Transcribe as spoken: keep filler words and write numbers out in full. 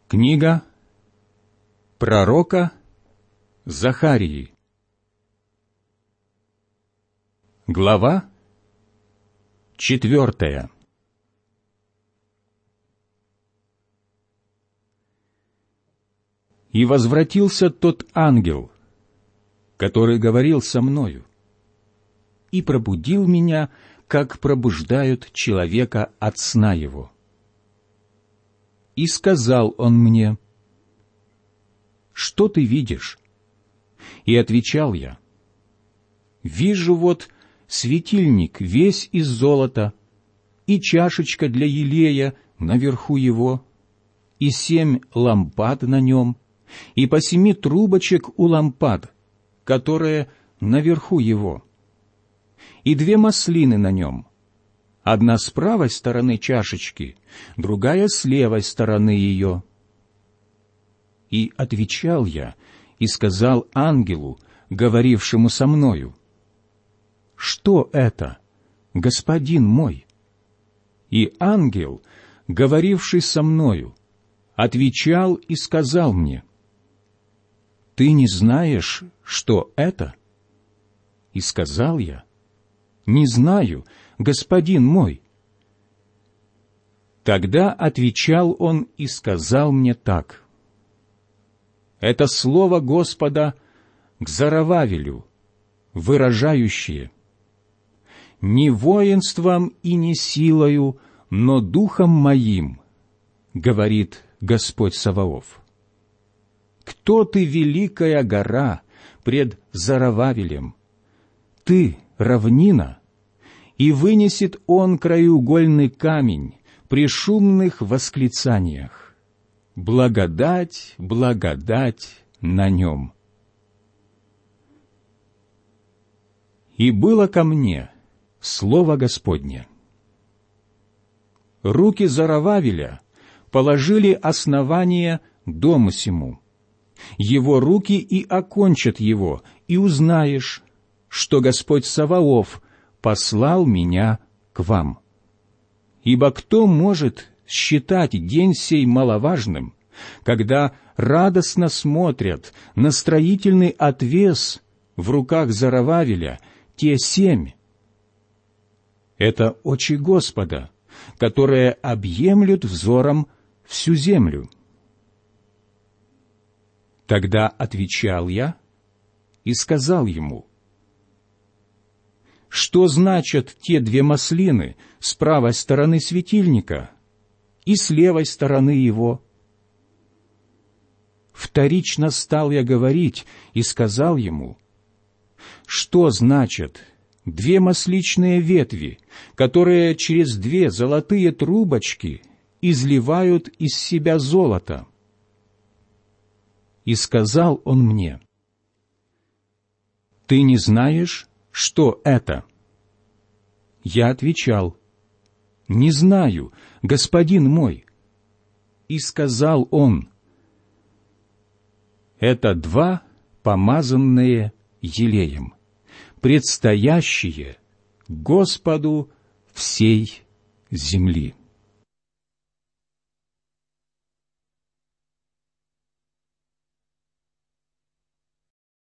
Книга пророка Захарии. Глава четвертая. «И возвратился тот ангел, который говорил со мною, и пробудил меня, как пробуждают человека от сна его. И сказал он мне: что ты видишь? И отвечал я: вижу вот светильник весь из золота, и чашечка для елея наверху его, и семь лампад на нем, и по семи трубочек у лампад, которые наверху его, и две маслины на нем, одна с правой стороны чашечки, другая с левой стороны ее. И отвечал я и сказал ангелу, говорившему со мною: что это, господин мой? И ангел, говоривший со мною, отвечал и сказал мне: ты не знаешь, что это? И сказал я: не знаю, господин мой. Тогда отвечал он и сказал мне так: это слово Господа к Зоровавелю, выражающее: не воинством и не силою, но духом моим, говорит Господь Саваоф. Кто ты, великая гора, пред Зоровавелем? Ты, равнина, и вынесет он краеугольный камень при шумных восклицаниях: благодать, благодать на нем. И было ко мне слово Господне: руки Зоровавеля положили основание дому сему, его руки и окончат его, и узнаешь, что Господь Саваоф послал меня к вам. Ибо кто может считать день сей маловажным, когда радостно смотрят на строительный отвес в руках Зоровавеля те семь? Это очи Господа, которые объемлют взором всю землю. Тогда отвечал я и сказал ему: что значат те две маслины с правой стороны светильника и с левой стороны его? Вторично стал я говорить и сказал ему: что значат две масличные ветви, которые через две золотые трубочки изливают из себя золото? И сказал он мне: ты не знаешь, что это? Я отвечал: не знаю, господин мой. И сказал он: это два помазанные елеем, предстоящие Господу всей земли.